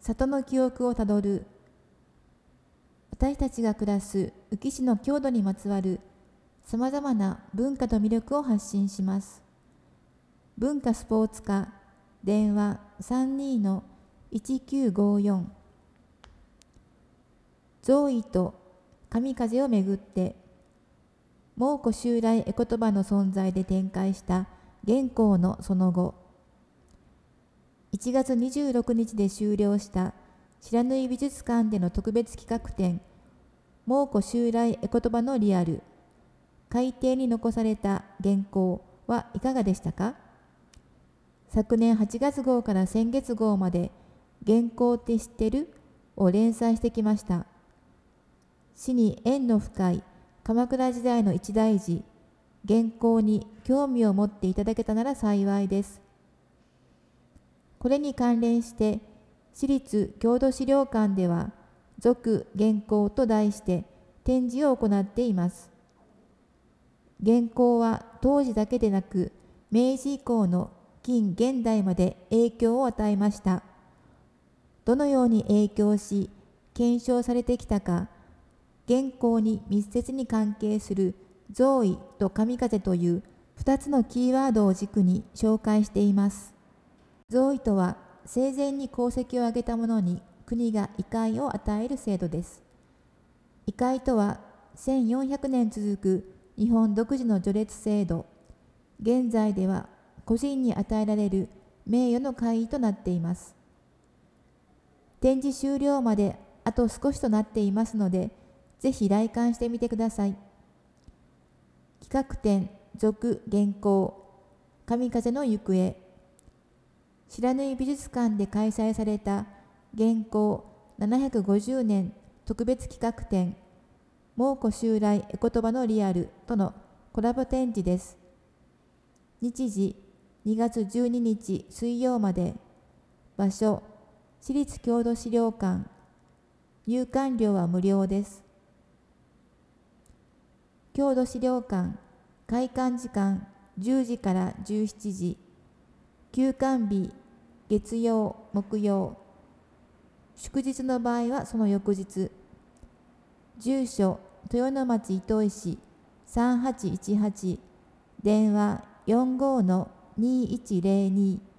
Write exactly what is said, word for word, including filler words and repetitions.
里の記憶をたどる。私たちが暮らす宇城市の郷土にまつわるさまざまな文化と魅力を発信します。文化スポーツ課、電話 さんにーのいちきゅうごよん。ゾーイと神風をめぐって、蒙古襲来絵言葉の存在で展開した元寇のその後、いちがつにじゅうろくにちで終了した白縫美術館での特別企画展、蒙古襲来絵言葉のリアル、海底に残された元寇はいかがでしたか？昨年はちがつ号から先月号まで、元寇って知ってる？を連載してきました。死に縁の深い鎌倉時代の一大事、元寇に興味を持っていただけたなら幸いです。これに関連して、市立郷土資料館では、続元寇と題して展示を行っています。元寇は当時だけでなく、明治以降の近現代まで影響を与えました。どのように影響し、検証されてきたか、元寇に密接に関係するゾーイと神風というふたつのキーワードを軸に紹介しています。ゾーイとは生前に功績を挙げた者に国が位階を与える制度です。位階とはせんよんひゃくねん続く日本独自の序列制度、現在では個人に与えられる名誉の階位となっています。展示終了まであと少しとなっていますので、ぜひ来館してみてください。企画展続元寇神風の行方、白縫美術館で開催された元寇ななひゃくごじゅうねん特別企画展蒙古襲来絵言葉のリアルとのコラボ展示です。日時にがつじゅうににち水曜まで、場所市立郷土資料館、入館料は無料です。郷土資料館開館時間じゅうじからじゅうしちじ、休館日月曜木曜、祝日の場合はその翌日。住所豊野町糸井市さんはちいちはち、電話 よんごのにいちぜろに